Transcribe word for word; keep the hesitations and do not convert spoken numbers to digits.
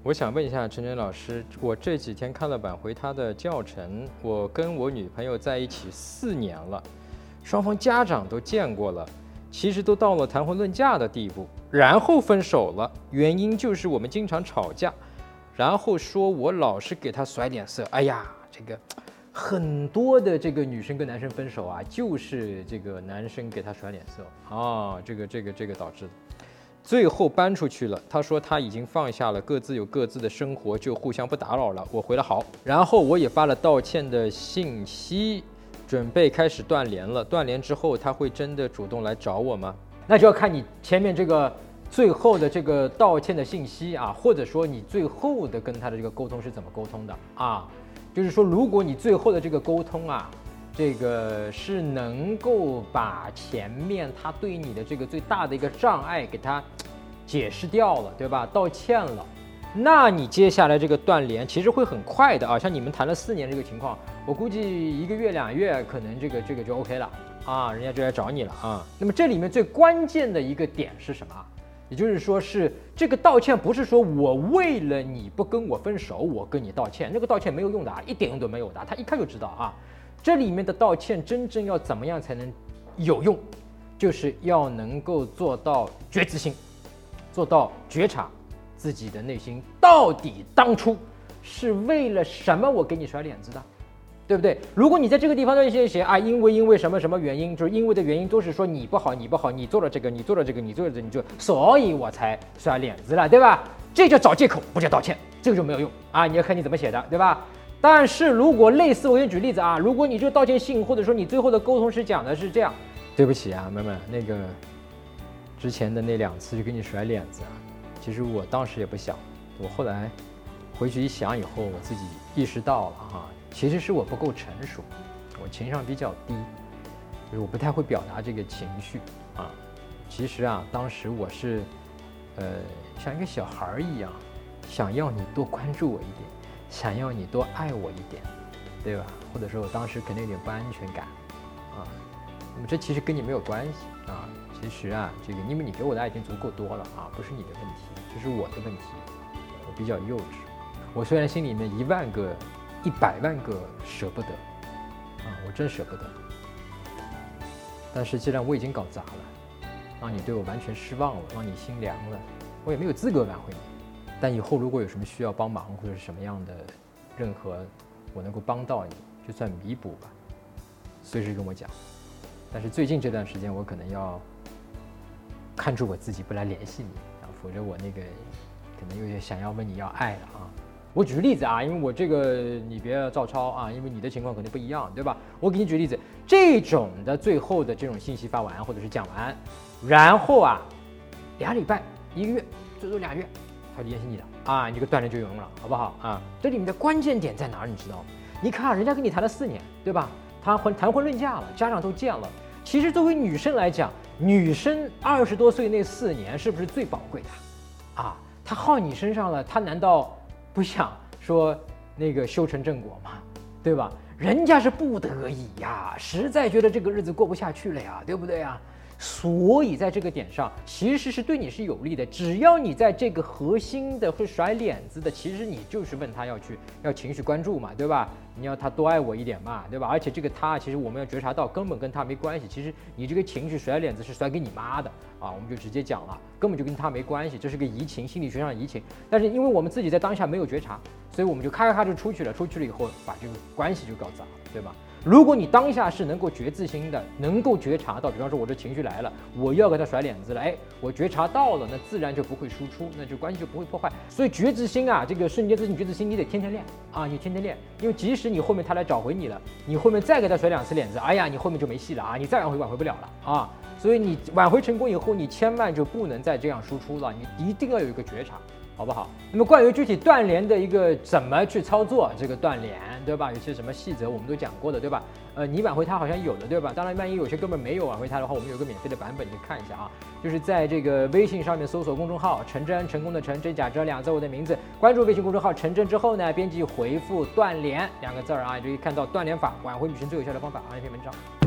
我想问一下陈晨老师，我这几天看了挽回他的教程，我跟我女朋友在一起四年了，双方家长都见过了，其实都到了谈婚论嫁的地步，然后分手了，原因就是我们经常吵架，然后说我老是给他甩脸色。哎呀，这个很多的这个女生跟男生分手啊，就是这个男生给他甩脸色啊，这个这个这个导致的。最后搬出去了，他说他已经放下了，各自有各自的生活，就互相不打扰了。我回了好，然后我也发了道歉的信息，准备开始断联了。断联之后，他会真的主动来找我吗？那就要看你前面这个最后的这个道歉的信息啊，或者说你最后的跟他的这个沟通是怎么沟通的啊？就是说，如果你最后的这个沟通啊，这个是能够把前面他对你的这个最大的一个障碍给他解释掉了，对吧？道歉了，那你接下来这个断联其实会很快的啊。像你们谈了四年这个情况，我估计一个月两月可能这个这个就 OK 了啊，人家就来找你了啊。那么这里面最关键的一个点是什么？也就是说是这个道歉不是说我为了你不跟我分手我跟你道歉，那个道歉没有用的啊，一点用都没有的，他一看就知道啊。这里面的道歉真正要怎么样才能有用，就是要能够做到觉知性，做到觉察自己的内心到底当初是为了什么我给你甩脸子的，对不对？如果你在这个地方都写写啊，因为因为什么什么原因，就是因为的原因都是说你不好你不好，你做了这个你做了这个你做了这个你就所以我才甩脸子了，对吧？这就找借口，不叫道歉，这个就没有用啊！你要看你怎么写的，对吧？但是如果类似，我给你举例子啊，如果你这个道歉信或者说你最后的沟通是讲的是这样，对不起啊，妹妹，那个之前的那两次就给你甩脸子啊，其实我当时也不想，我后来回去一想以后，我自己意识到了哈，其实是我不够成熟，我情商比较低，就是我不太会表达这个情绪啊。其实啊，当时我是呃像一个小孩一样，想要你多关注我一点。想要你多爱我一点，对吧？或者说我当时可能有点不安全感啊，那么这其实跟你没有关系啊。其实啊，这个因为你给我的爱已经足够多了啊，不是你的问题，这是我的问题。我比较幼稚，我虽然心里面一万个、一百万个舍不得啊，我真舍不得。但是既然我已经搞砸了，让你对我完全失望了，让你心凉了，我也没有资格挽回你。但以后如果有什么需要帮忙或者是什么样的任何我能够帮到你，就算弥补吧，随时跟我讲。但是最近这段时间我可能要看住我自己，不来联系你啊，否则我那个可能有点想要问你要爱了啊。我举个例子啊，因为我这个你别照抄啊，因为你的情况肯定不一样，对吧？我给你举例子，这种的最后的这种信息发完或者是讲完，然后啊俩礼拜一个月最多俩月他联系你的啊，你这个断联就有用了，好不好啊？这里面的关键点在哪儿？你知道吗？你看、啊、人家跟你谈了四年，对吧？他婚谈婚论嫁了，家长都见了。其实作为女生来讲，女生二十多岁那四年是不是最宝贵的啊？她耗你身上了，她难道不想说那个修成正果吗？对吧？人家是不得已呀，实在觉得这个日子过不下去了呀，对不对呀？所以在这个点上，其实是对你是有利的。只要你在这个核心的会甩脸子的，其实你就是问他要去要情绪关注嘛，对吧？你要他多爱我一点嘛，对吧？而且这个他，其实我们要觉察到，根本跟他没关系。其实你这个情绪甩脸子是甩给你妈的啊，我们就直接讲了，根本就跟他没关系，这是个移情，心理学上的移情。但是因为我们自己在当下没有觉察，所以我们就咔咔咔就出去了，出去了以后把这个关系就搞砸了，对吧？如果你当下是能够觉自心的，能够觉察到，比方说我这情绪来了，我要给他甩脸子了，哎，我觉察到了，那自然就不会输出，那就关系就不会破坏。所以觉知心啊，这个瞬间自信觉知心，你得天天练啊，你天天练，因为即使你后面他来找回你了，你后面再给他甩两次脸子，哎呀，你后面就没戏了啊，你再挽回挽回不了了啊。所以你挽回成功以后，你千万就不能再这样输出了，你一定要有一个觉察。好不好？那么关于具体断联的一个怎么去操作这个断联，对吧？有些什么细则我们都讲过的，对吧？呃，你挽回他好像有的，对吧？当然，万一有些哥们没有挽回他的话，我们有个免费的版本，你看一下啊。就是在这个微信上面搜索公众号“陈真”，成功的陈，真假真两字我的名字，关注微信公众号“陈真”之后呢，编辑回复“断联”两个字儿啊，就可以看到断联法挽回女生最有效的方法啊，一篇文章。